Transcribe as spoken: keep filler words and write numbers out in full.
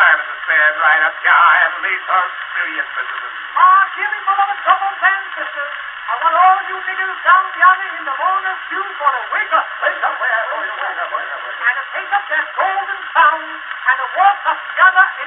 time to stand right up here and lead her serious business. Ah, give me full of troubles and sisters. I want all you niggas down yonder in the Warner's queue for to wake up. Wake up, where? Wake up, wake up, wake up. And to take up that golden sound and to walk up yonder in